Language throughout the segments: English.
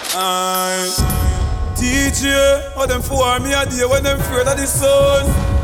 Aye. DJ, what them for me a day when them afraid of the sun.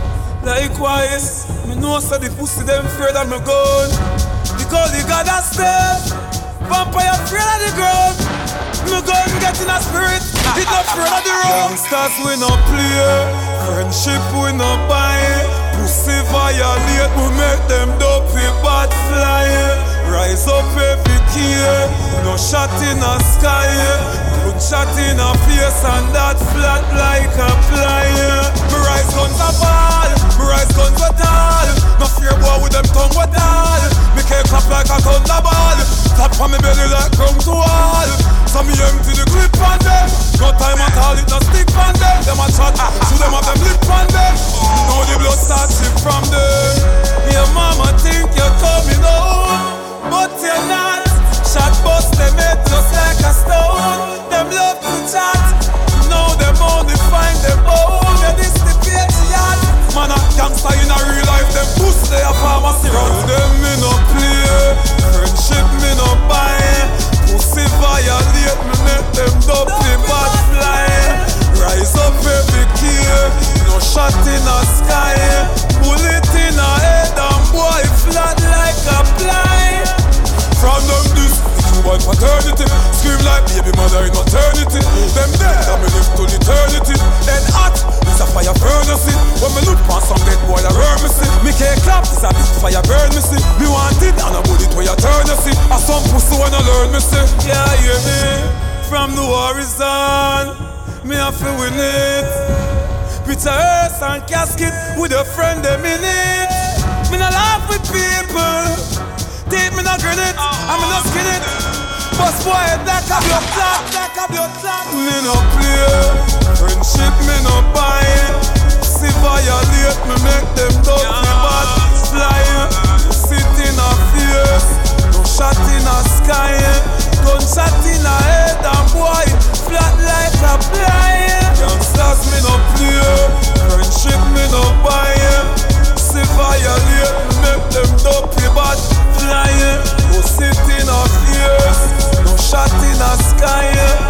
Likewise, me know so the pussy them afraid of my gun. Because the God has step, vampire afraid of the ground. My gun get in a spirit, it not afraid of the road. Youngsters we no play, friendship we no buy. Pussy violate, we make them dopey bad fly. Rise up every key, no shot in the sky. Good shot in a face and that flat like a fly. Me rise guns a ball, me rise guns a tall. No fear boy with them tongue what all. Me can't clap like a thunderball. Tap on me belly like ground to wall. So me empty the clip on them. No time at all, it no stick on them. Them a chat, so them have them lip on them. Now the blood starts drip from them. Your mama think you're coming home, but you're not. Shot bust them head just like a stone. Them love to chat, now them only find them own. Yeah, this the patriot. Man a gangster in a real life, them pussy they a pharmacy run. Them me no play, friendship me no buy. Pussy violate me make them dopey bad fly. Rise up every key, no shot in the sky. Bullet in a head and boy flat like a fly. From them this, one paternity. Scream like baby mother in maternity. Them dead and me live to eternity. Then hot, it's a fire furnace. When me look past some dead boy I burn me see. Me can't clap, it's a big fire burn me see. Me want it and a bullet where you turn you see. A some pussy when I learn me see. Yeah, hear me? From the horizon, me have to win it. Picture hearse and casket with a friend them in it. Me no laugh with people. Take me no grenade, I'm no skin it. Bust boy head like a blood clot, like a blood clot. Me no play, friendship me no buy. See violate me make them dopey bad fly. Sit in a face, no shot in a sky. Gunshot in a head and boy flat like a fly. Youngsters me no play, friendship me no buy. See violate me make them dopey bad fly. Go sit in a face, no shot in a sky.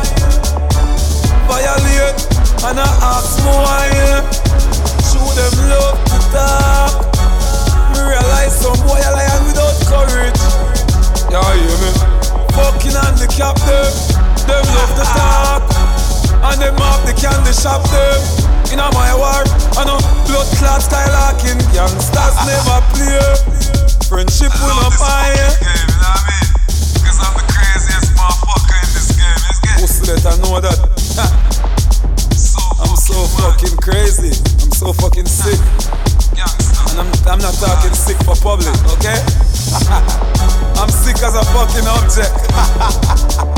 Violate and I ask me why. Show them love to talk. Me realize some boy a lion without courage. You hear me? Fucking handicap them love to talk. And them have the candy shop them. In a my war, I know blood clot style hacking. Youngsters never play. Friendship we no buy. You know what I mean? Cause I'm the craziest motherfucker in this game. Let's get Pussy let I know that. I'm so fucking crazy. I'm so fucking sick. And I'm not talking sick for public, okay? I'm sick as a fucking object.